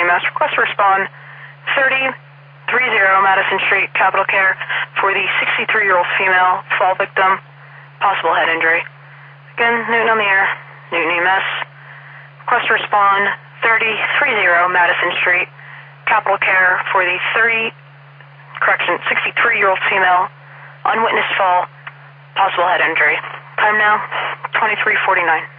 EMS. Request to respond 3030 Madison Street, Capital Care, for the 63-year-old female fall victim, possible head injury. Again, Newton on the air, Newton EMS. Request to respond 3030 Madison Street, Capital Care, for the 63-year-old female, unwitnessed fall, possible head injury. Time now, 23:49.